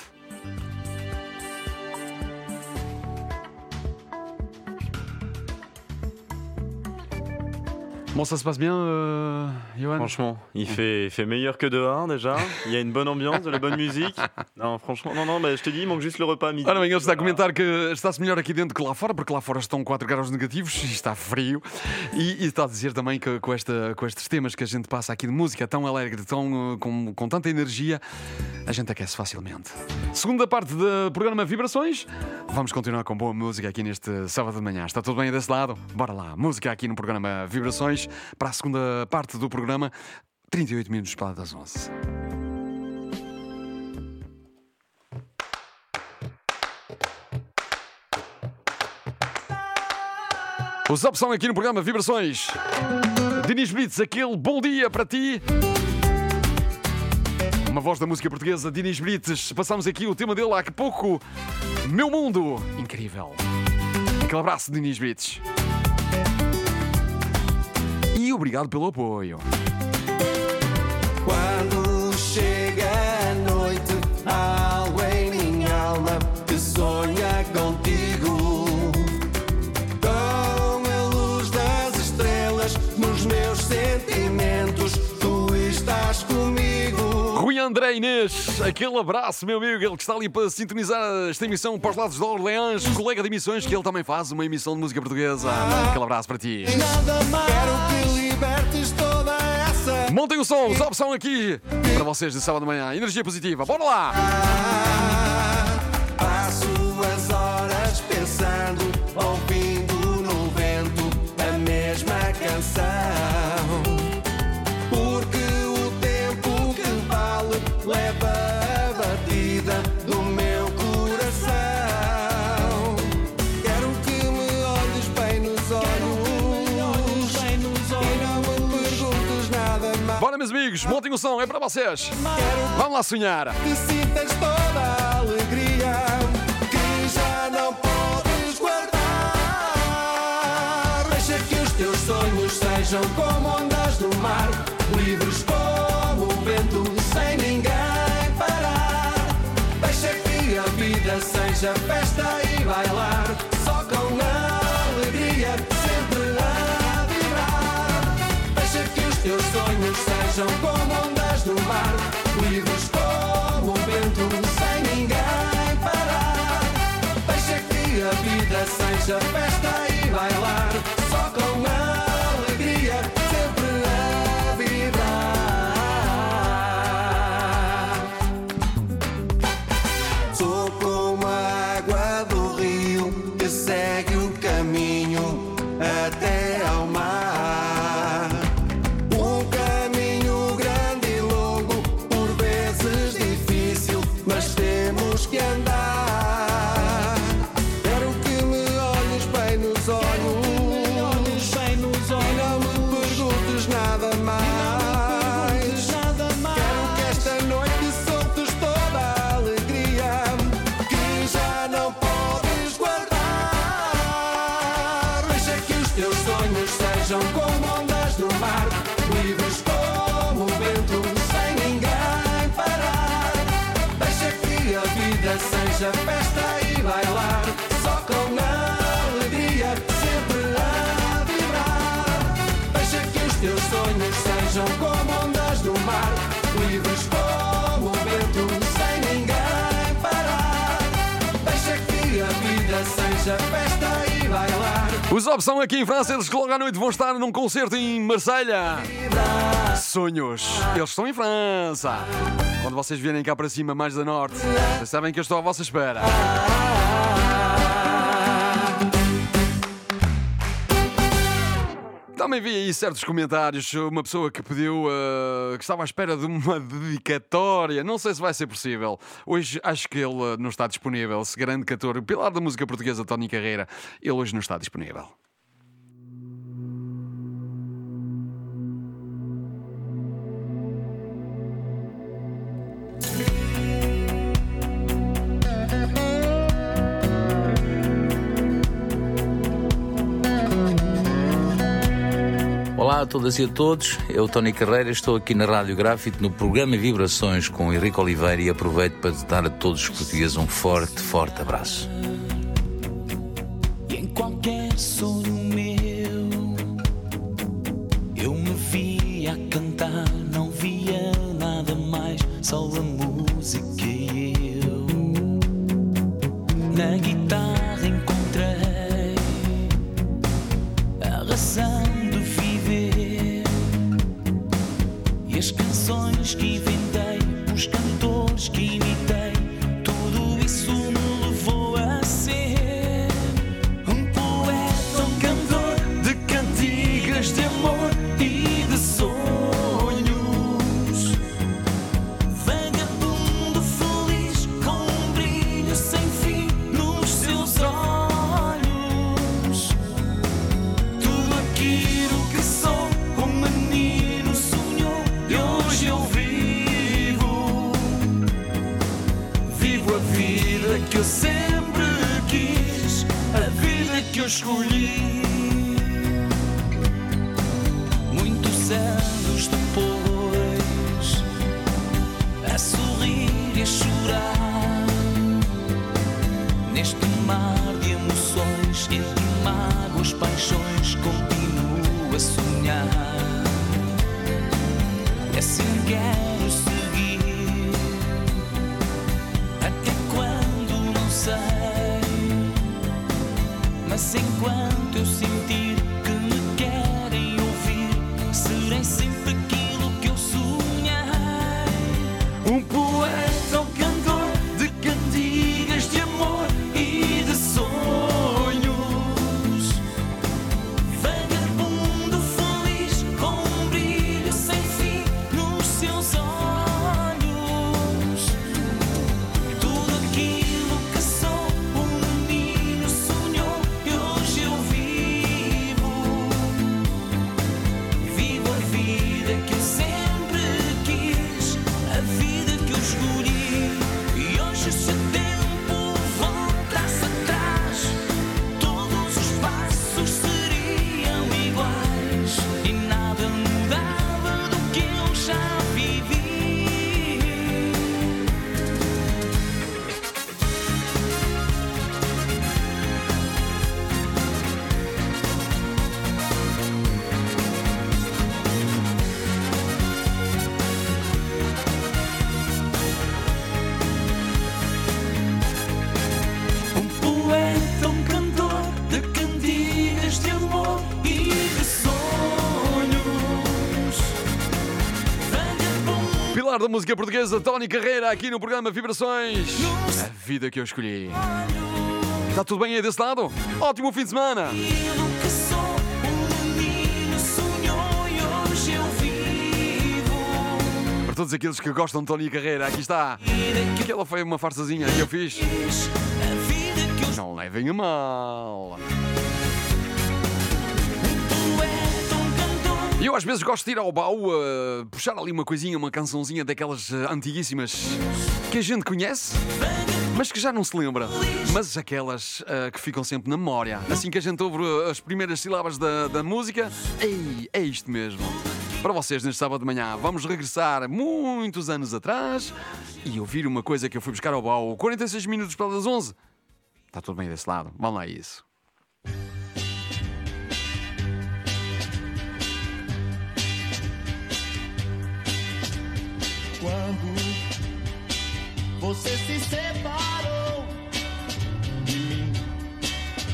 Bon, ça se passe bien, Johan? Franchement, il fait meilleur que dehors déjà. Il y a une bonne ambiance, de la bonne musique. Non, franchement, non, je te dis, il manque juste le repas à midi. Ora bem, ele está a comentar que está-se melhor aqui dentro que lá fora, porque lá fora estão 4 graus negativos e está frio. E está a dizer também que com estes temas que a gente passa aqui de música tão alegre, com tanta energia, a gente aquece facilmente. Segunda parte do programa Vibrações. Vamos continuar com boa música aqui neste sábado de manhã. Está tudo bem desse lado? Bora lá, música aqui no programa Vibrações. Para a segunda parte do programa, 38 minutos para das 11. Os opção aqui no programa Vibrações. Dinis Blitz, aquele bom dia para ti. Uma voz da música portuguesa, Dinis Blitz. Passamos aqui o tema dele há pouco. Meu Mundo. Incrível. Aquele abraço, Dinis Blitz. E obrigado pelo apoio. Quando chega a noite, há algo em minha alma que sonha contigo. Com a luz das estrelas nos meus sentimentos, tu estás comigo. Rui André Inês, aquele abraço, meu amigo, ele que está ali para sintonizar esta emissão para os lados de Orleans, colega de emissões, que ele também faz uma emissão de música portuguesa. Aquele abraço para ti. Nada mais. Quero que libertes toda essa. Montem o som, a opção aqui para vocês de sábado de manhã. Energia positiva, bora lá! Passo as horas pensando, ouvindo no vento a mesma canção. Leva a batida do meu coração. Quero que me olhes bem nos olhos e não me perguntes nada mais. Bora, meus amigos, montem o som, é para vocês. Vamos lá sonhar. Que sintas toda a alegria que já não podes guardar. Deixa que os teus sonhos sejam como ondas do mar, livres como o vento, sem ninguém parar. Deixa que a vida seja festa e bailar, só com alegria, sempre a vibrar. Deixa que os teus sonhos sejam como ondas do mar, livres como o vento, sem ninguém parar. Deixa que a vida seja festa e bailar, só com alegria, sempre a vibrar. Sou como a água do rio que segue o caminho até ao mar. Um caminho grande e longo, por vezes difícil, mas temos que andar. Quero que me olhes bem nos olhos e não me perguntes nada mais. Quero que esta noite soltes toda a alegria que já não podes guardar. Deixa que os teus sonhos sejam como ondas do mar, livres como o vento, sem ninguém parar. Deixa que a vida seja festa e bailar, só com alegria, sempre a vibrar. Deixa que os teus sonhos seja festa e bailar. Os Opção aqui em França, eles que logo à noite vão estar num concerto em Marselha. Sonhos, eles estão em França. Quando vocês vierem cá para cima, mais da norte, vocês sabem que eu estou à vossa espera. Também vi aí certos comentários. Uma pessoa que pediu, que estava à espera de uma dedicatória. Não sei se vai ser possível. Hoje acho que ele não está disponível. Esse grande cantor, pilar da música portuguesa, Tony Carreira, ele hoje não está disponível. Olá a todas e a todos, eu Tony Carreira, estou aqui na Rádio Grafite no programa Vibrações com Henrique Oliveira e aproveito para dar a todos os portugueses um forte, forte abraço. E em qualquer sonho meu, eu me via a cantar, não via nada mais, só a música e eu. Na guitarra encontrei a razão de viver e as canções que inventei, os cantores que imitei, tudo isso me levou a ser um poeta, um cantor de cantigas de amor e de sonhos, vagabundo feliz com um brilho sem fim nos seus olhos. Tudo aquilo que sou, um menino sonhou e hoje eu vivo. Vivo a vida que eu sempre quis, a vida que eu escolhi. Muitos anos depois, a sorrir e a chorar, neste mar de emoções, entre mágoas, paixões, continuo a sonhar. É assim que quero seguir, até quando não sei, mas enquanto eu sentir que me querem ouvir, serei sempre aquilo que eu sonhei. Um poeta, um cantor de cantigas de amor e de sonhos, vagabundo feliz com um brilho sem fim nos seus olhos. Tudo aquilo que sou, um menino sonhou e hoje eu vivo. Vivo a vida que eu sempre quis, a vida que eu escolhi. E hoje se o tempo voltasse atrás, todos os passos seriam iguais e nada mudava do que eu já vivi. Um poeta, um cantor de cantigas de amor e de sonhos, vagabundo. Pilar da música portuguesa, Tony Carreira, aqui no programa Vibrações. A vida que eu escolhi. Está tudo bem aí desse lado? Ótimo fim de semana! Aquilo que sou, um menino sonhou e hoje eu vivo. Para todos aqueles que gostam de Tony Carreira, aqui está. Aquela foi uma farsazinha que eu fiz. A vida que eu Não levem a mal. poeta, um cantor. E eu às vezes gosto de ir ao baú, puxar ali uma coisinha, uma cançãozinha daquelas antiguíssimas que a gente conhece, mas que já não se lembra. Mas aquelas que ficam sempre na memória. Assim que a gente ouve as primeiras sílabas da música, ei, é isto mesmo. Para vocês neste sábado de manhã, vamos regressar muitos anos atrás e ouvir uma coisa que eu fui buscar ao baú. 46 minutos para das 11. Está tudo bem desse lado? Vamos lá a isso. Quando você se separou de mim,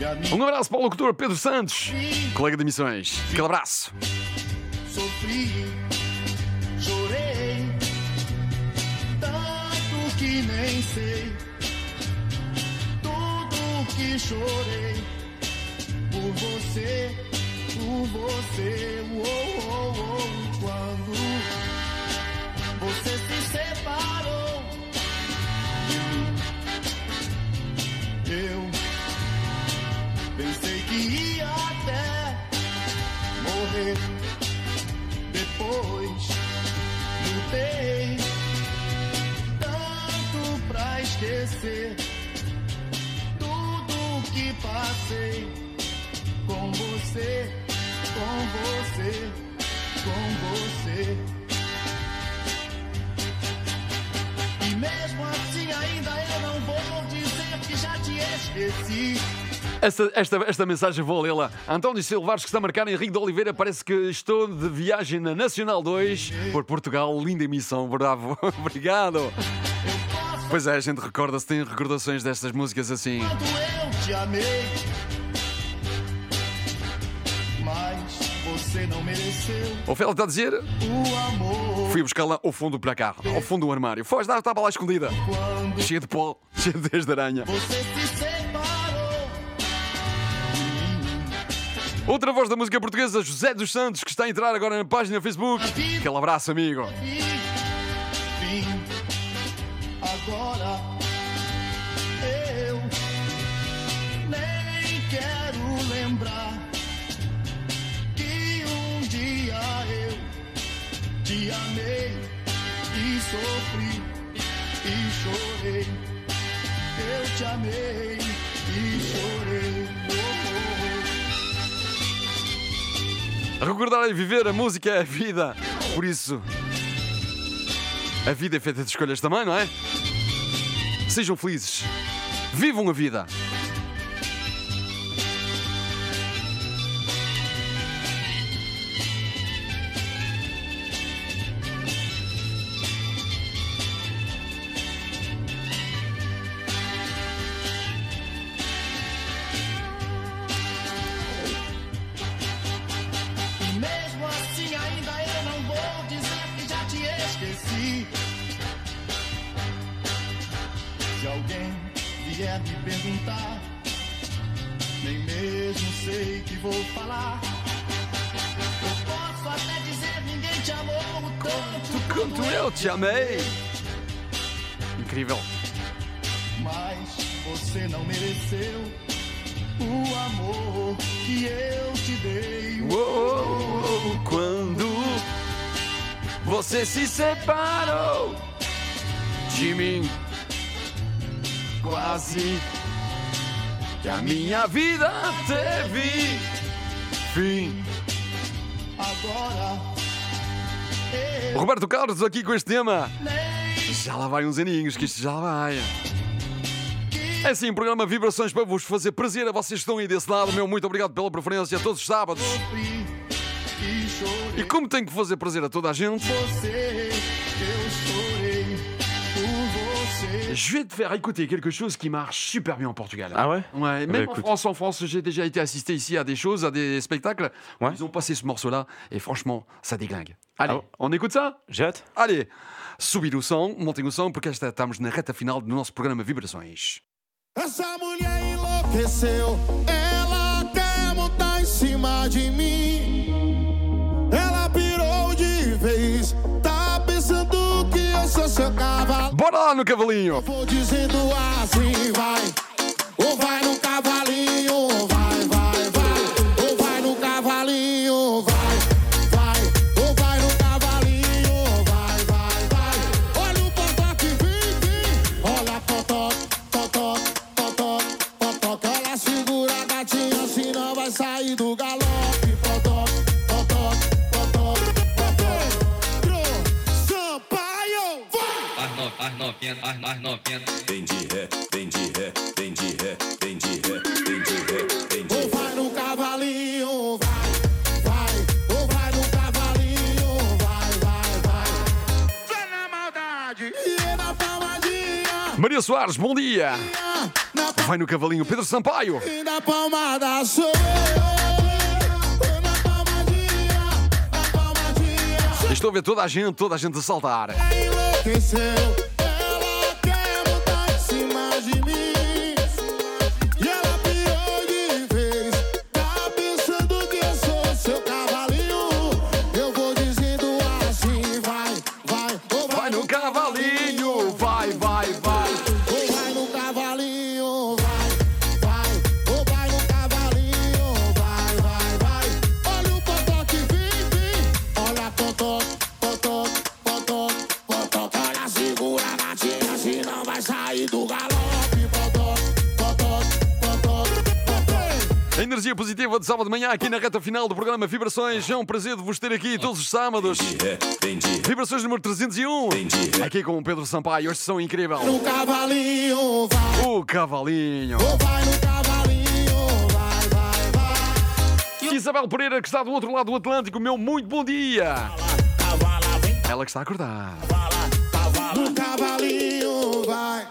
Um abraço para o locutor Pedro Santos, colega de missões. Aquele abraço. Sofri, chorei, tanto que nem sei. Tudo que chorei por você, quando você se separou de mim. Eu pensei que ia até morrer. Depois lutei tanto pra esquecer tudo que passei com você, com você, com você. E mesmo assim ainda eu não vou dizer que já te esqueci. Esta mensagem vou lê-la. António Silvares, que está a marcar Henrique de Oliveira. Parece que estou de viagem na Nacional 2 por Portugal. Linda emissão, bravo. Obrigado. Pois é, a gente recorda-se, tem recordações destas músicas assim. Quando eu te amei, mas você não mereceu. O Fela está a dizer: o amor. fui buscar lá ao fundo do placar, ao fundo do armário. Foz, estava lá escondida, cheia de pó, cheia de teias de aranha. Você se separou. Outra voz da música portuguesa, José dos Santos, que está a entrar agora na página Facebook. Aquele abraço, amigo. Fim. Agora eu nem quero lembrar que um dia eu te amei e sofri e chorei. Eu te amei e chorei. Recordar e viver, a música é a vida. Por isso, a vida é feita de escolhas também, não é? Sejam felizes. Vivam a vida. Mesmo assim ainda eu não vou dizer que já te esqueci. Se alguém vier me perguntar, nem mesmo sei que vou falar. Eu posso até dizer ninguém te amou tanto Quanto eu te amei. Incrível. Mas você não mereceu o amor que eu te dei. Quando você se separou de mim, quase que a minha vida teve fim. Agora O Roberto Carlos aqui com este tema. Já lá vai uns aninhos, que isto já lá vai. É assim, programa Vibrações para vos fazer prazer a vocês que estão aí desse lado. Meu muito obrigado pela preferência todos os sábados. E como tem que fazer prazer a toda a gente, je vais te faire écouter quelque chose qui marche super bien en Portugal. Ah ouais? Ouais, même en France, j'ai déjà été assisté ici à des choses, à des spectacles. Ouais. Ils ont passé ce morceau-là et franchement, ça déglingue. Allez, on écoute ça? J'ai hâte. Allez, subir o som, montem o som, porque estamos na reta final do nosso programa Vibrações. Essa mulher enlouqueceu, ela quer montar em cima de mim. Ela pirou de vez, tá pensando que eu sou seu cavalo. Bora lá no cavalinho! Eu vou dizendo assim, vai, ou vai no cavalinho, vai, vai, vai, ou vai no cavalinho, vai, vai, ou vai no cavalinho, vai, vai, vai. Olha o potó que vem, olha potó, potó, potó, potó, que ela segura a gatinha, senão vai sair do galope. Potó, potó, potó, potó, Sampaio, vai! As novinhas, vem de ré, vem de ré, vem de ré, vem de ré, vem de ré, vem de ré. Ou vai no cavalinho, vai, vai, ou vai no cavalinho, vai, vai, vai. Vai na maldade e na palmadinha. Maria Soares, bom dia! Na Vai no cavalinho, Pedro Sampaio. E na palma da sua. Estou a ver toda a gente a saltar. Enlouqueceu, ela quer montar em cima de mim. E ela pirou de vez. Tá pensando que eu sou seu cavalinho. Eu vou dizendo assim, vai, ou Vai no cavalinho, vai. ou vai no cavalinho, vai, ou vai no cavalinho, vai. Olha o potó que vem, olha potó. Olha, segura a gatinha, senão vai sair do galope. Potó. A energia positiva de sábado de manhã aqui na reta final do programa Vibrações. É um prazer de vos ter aqui todos os sábados. Vibrações número 301. Aqui com o Pedro Sampaio. Hoje são incríveis. No cavalinho, vai. O cavalinho. Ou vai no cavalinho, vai. Isabel Pereira, que está do outro lado do Atlântico. Meu muito bom dia. Ela que está a acordar. No cavalinho, vai.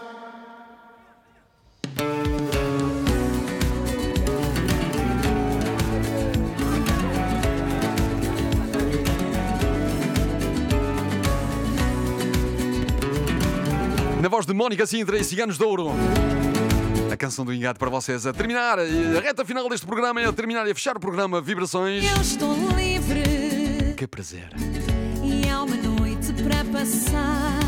Na voz de Mónica Sintra e Ciganos de Ouro. A canção do Engado para vocês a terminar. A reta final deste programa é a terminar e a fechar o programa Vibrações. Eu estou livre Que prazer. e há uma noite para passar.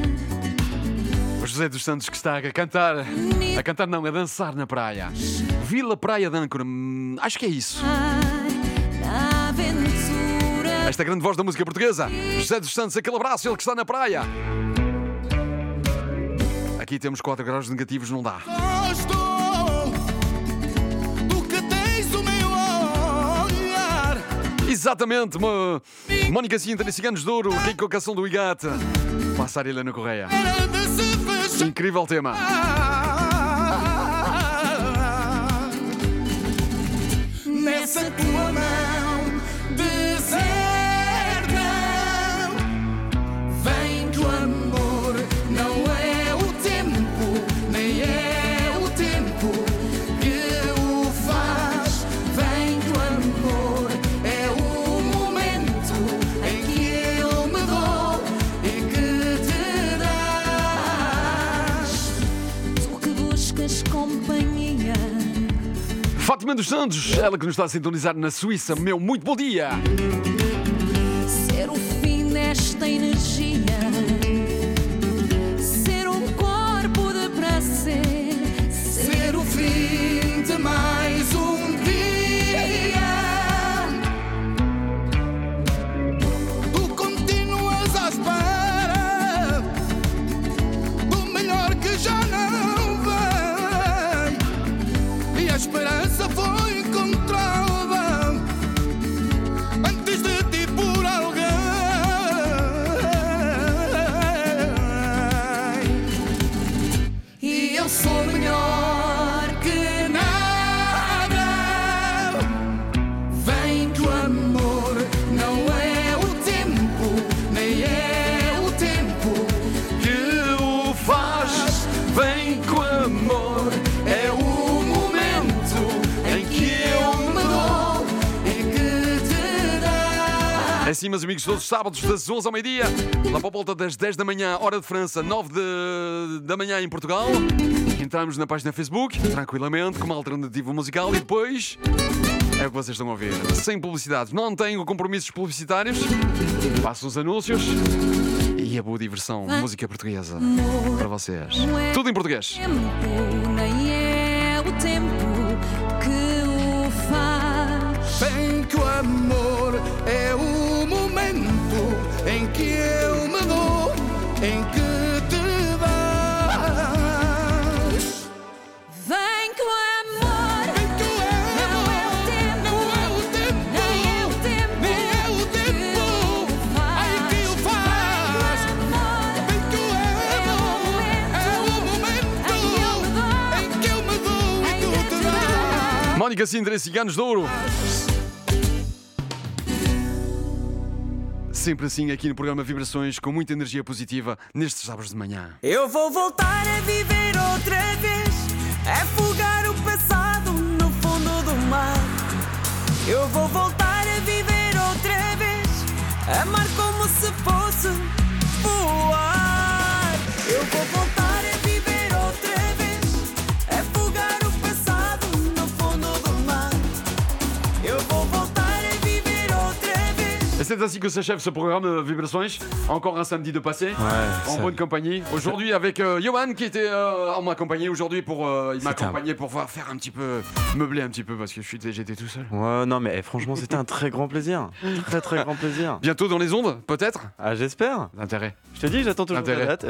O José dos Santos que está a cantar. A cantar não, a dançar na praia. Vila Praia de Âncora. Acho que é isso. Na aventura. Esta grande voz da música portuguesa. José dos Santos, aquele abraço, ele que está na praia. Aqui temos 4 graus negativos, não dá. Gosto do que tens o meu olhar. Exatamente, Mónica Sintra e Ciganos de Ouro, aqui com a canção do Igate. Passar ele na Correia. Incrível tema. Nessa tua mão deserta, vem que o amor não é o tempo, nem é o tempo que o faz. Vem que o amor é o momento em que eu me dou e que te dás. Tu que buscas companhia. Fátima dos Santos, ela que nos está a sintonizar na Suíça. Meu muito bom dia. Ser o fim desta energia. Ser um corpo de prazer. Ser o fim de mais um dia. Tu continuas à espera do melhor que já não vem. E a esperança foi encontrada antes de ti por alguém. E eu sou melhor que nada. Vem que o amor não é o tempo, nem é o tempo Que o faz, vem com amor. é o momento em que eu me dou e que te dá. É assim, meus amigos, todos os sábados, das 11 ao meio-dia, lá para a volta das 10 da manhã, hora de França, 9 da manhã em Portugal. Entramos na página Facebook, tranquilamente, com uma alternativa musical e depois é o que vocês estão a ouvir. Sem publicidade. Não tenho compromissos publicitários. Passo os anúncios e a boa diversão. Música portuguesa para vocês. Tudo em português. Tempo, nem é o tempo que o faz. Vem que o amor é o momento em que eu me dou, em que te dás. Vem que o amor não é o tempo, nem é o tempo que o faz. Vem que o amor é o momento em que eu me dou e tu te dás. Mónica Sintra e Ciganos de Ouro. Sempre assim aqui no programa Vibrações, com muita energia positiva nestes sábados de manhã. Eu vou voltar a viver outra vez afogar o passado no fundo do mar. Eu vou voltar a viver outra vez, amar como se fosse voar. Eu vou voltar a viver outra vez, afogar o passado no fundo do mar. Eu vou voltar a viver outra vez. Et c'est ainsi que s'achève ce programme Vibrações. Encore un samedi de passé, en bonne compagnie. Aujourd'hui avec Johan qui était en ma compagnie aujourd'hui pour il m'a accompagné pour pouvoir faire un petit peu meubler un petit peu parce que j'étais tout seul. Ouais, non mais franchement c'était un très grand plaisir. Très grand plaisir. Bientôt dans les ondes, peut-être. Ah j'espère. L'intérêt. Je te dis, j'attends toujours ta date.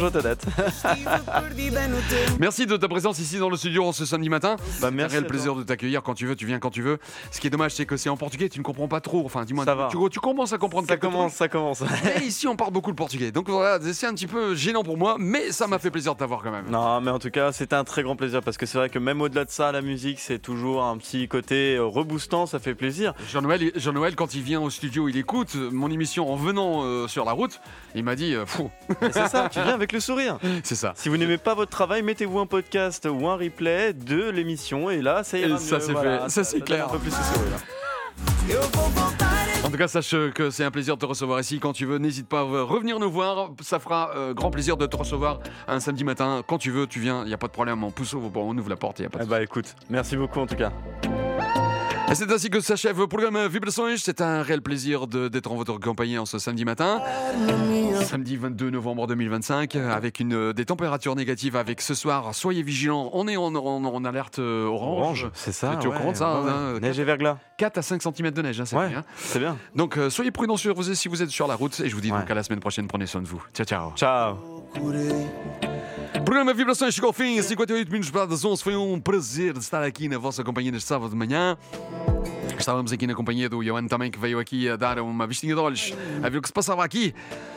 Merci de ta présence ici dans le studio ce samedi matin. Bah merci. C'est le plaisir de t'accueillir quand tu veux, tu viens quand tu veux. Ce qui est dommage c'est que c'est en portugais, tu ne comprends pas trop. Enfin dis-moi, tu commences à comprendre ça commence. Et ici on parle beaucoup le portugais. Donc voilà, c'est un petit peu gênant pour moi, mais ça m'a fait plaisir de t'avoir quand même. Non, mais en tout cas, c'était un très grand plaisir parce que c'est vrai que même au-delà de ça, la musique, c'est toujours un petit côté reboostant, ça fait plaisir. Jean-Noël, quand il vient au studio, il écoute mon émission en venant sur la route, il m'a dit fou. C'est ça, tu viens avec le sourire. C'est ça. Si vous n'aimez pas votre travail, mettez-vous un podcast ou un replay de l'émission et là, ça ira mieux. Ça c'est fait, ça c'est clair. Un peu plus de sourire. En tout cas, sache que c'est un plaisir de te recevoir ici. Quand tu veux, n'hésite pas à revenir nous voir. Ça fera grand plaisir de te recevoir un samedi matin. Quand tu veux, tu viens, il n'y a pas de problème. On ouvre la porte, il n'y a pas de Bah écoute, merci beaucoup en tout cas. Et c'est ainsi que s'achève le programme Vibrações. C'est un réel plaisir d'être en votre compagnie en ce samedi matin. Samedi 22 novembre 2025, avec des températures négatives. Avec ce soir, soyez vigilants. On est en alerte orange. C'est ça. Tu es au courant de ça Neige et verglas. 4 à 5 cm de neige, c'est bien. C'est bien. Donc soyez prudents si vous êtes sur la route. Et je vous dis donc à la semaine prochaine. Prenez soin de vous. Ciao, ciao. Ciao. O programa Vibrações chegou ao fim, 58 minutos para das 11. Foi um prazer de estar aqui na vossa companhia neste sábado de manhã. Estávamos aqui na companhia do Johan também, que veio aqui a dar uma vistinha de olhos a ver o que se passava aqui.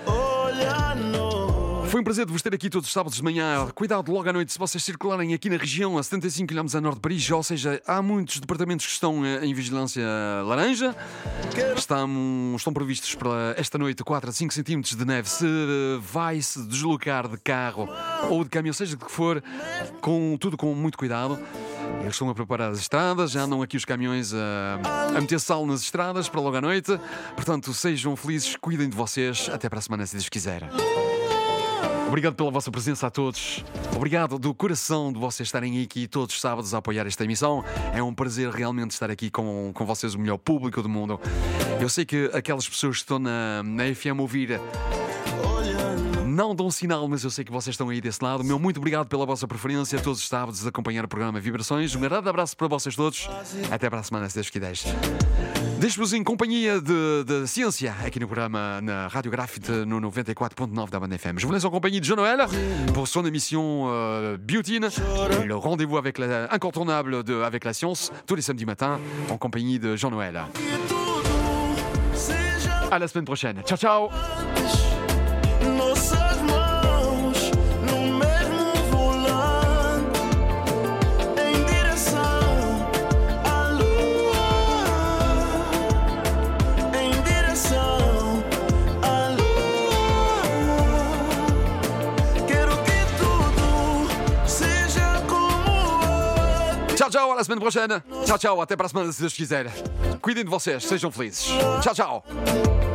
Foi um prazer de vos ter aqui todos os sábados de manhã. Cuidado logo à noite se vocês circularem aqui na região a 75 km a norte de Paris, ou seja, há muitos departamentos que estão em vigilância laranja. Estão previstos para esta noite 4 a 5 cm de neve. Se vai se deslocar de carro ou de caminhão, seja de que for, tudo com muito cuidado. Eles estão a preparar as estradas, já andam aqui os caminhões a meter sal nas estradas para logo à noite. Portanto, sejam felizes, cuidem de vocês. Até para a semana, se Deus quiser. Obrigado pela vossa presença a todos. Obrigado do coração de vocês estarem aqui todos os sábados a apoiar esta emissão. É um prazer realmente estar aqui com vocês, o melhor público do mundo. Eu sei que aquelas pessoas que estão na FM a ouvir não dão sinal, mas eu sei que vocês estão aí desse lado. Meu muito obrigado pela vossa preferência todos os sábados a acompanhar o programa Vibrações. Um grande abraço para vocês todos. Até para a semana, se Deus quiser. Deixo-vos em companhia de ciência aqui no programa na Radio Graphite no 94.9 da Bande FM. Je vous laisse en compagnie de Jean-Noël pour son émission Beautine, le rendez-vous avec incontournable avec la science tous les samedis matins en compagnie de Jean-Noël. À la semaine prochaine. Ciao, ciao. Nossas mãos no mesmo volante, em direção à lua, em direção à lua. Quero que tudo seja como antes. Ciao, ciao, à la semaine prochaine. Ciao, ciao, até para a semana, se Deus quiser. Cuidem de vocês, sejam felizes. Tchau, tchau.